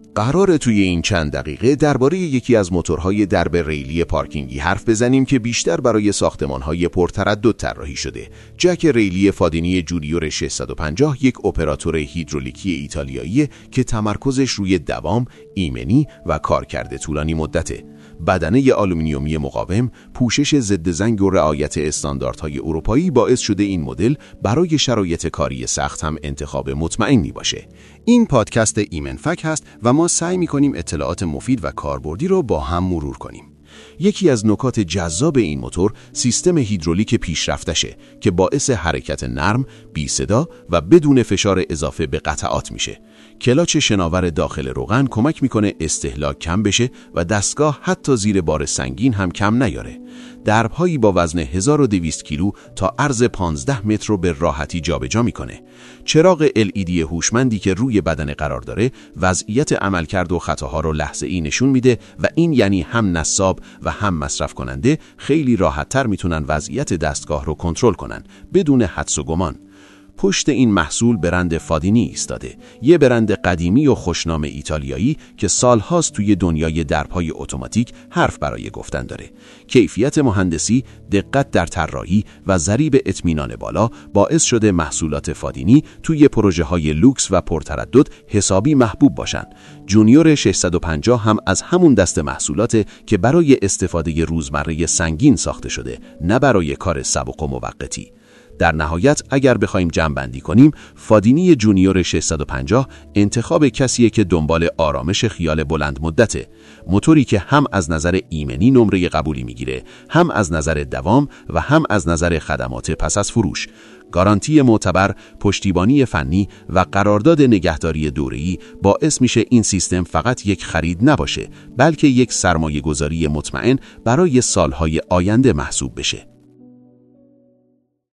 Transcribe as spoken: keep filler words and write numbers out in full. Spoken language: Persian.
قراره توی این چند دقیقه درباره یکی از موتورهای درب ریلی پارکینگی حرف بزنیم که بیشتر برای ساختمان‌های پرتردد طراحی شده. جک ریلی فادینی جونیور ششصد و پنجاه یک اپراتور هیدرولیکی ایتالیایی که تمرکزش روی دوام، ایمنی و کارکرد طولانی مدته. بدنه آلومینیومی مقاوم، پوشش ضد زنگ و رعایت استانداردهای اروپایی باعث شده این مدل برای شرایط کاری سخت هم انتخاب مطمئنی باشه. این پادکست ایمنفک هست و ما سعی می‌کنیم اطلاعات مفید و کاربردی رو با هم مرور کنیم. یکی از نکات جذاب این موتور سیستم هیدرولیک پیشرفتشه که باعث حرکت نرم، بی صدا و بدون فشار اضافه به قطعات میشه. کلاچ شناور داخل روغن کمک میکنه استهلاک کم بشه و دستگاه حتی زیر بار سنگین هم کم نیاره. درب‌هایی با وزن هزار و دویست کیلو تا عرض پانزده متر رو به راحتی جابجا میکنه. چراغ ال ای دی هوشمندی که روی بدنه قرار داره وضعیت عملکرد و خطاها رو لحظه‌ای نشون میده و این یعنی هم نصاب و هم مصرف کننده خیلی راحت‌تر میتونن وضعیت دستگاه رو کنترل کنن بدون حدس و گمان. پشت این محصول برند فادینی ایستاده، یه برند قدیمی و خوشنام ایتالیایی که سالهاست توی دنیای درب‌های اتوماتیک حرف برای گفتن داره. کیفیت مهندسی، دقت در طراحی و ضریب اطمینان بالا باعث شده محصولات فادینی توی پروژه‌های لوکس و پرتردد حسابی محبوب باشن. جونیور ششصد و پنجاه هم از همون دست محصولاته که برای استفاده روزمره سنگین ساخته شده، نه برای کار سبک و موقتی. در نهایت اگر بخوایم جمع‌بندی کنیم، فادینی جونیور ششصد و پنجاه انتخاب کسیه که دنبال آرامش خیال بلند مدته. موتوری که هم از نظر ایمنی نمره قبولی میگیره، هم از نظر دوام و هم از نظر خدمات پس از فروش. گارانتی معتبر، پشتیبانی فنی و قرارداد نگهداری دوره‌ای باعث میشه این سیستم فقط یک خرید نباشه، بلکه یک سرمایه‌گذاری مطمئن برای سالهای آینده محسوب بشه.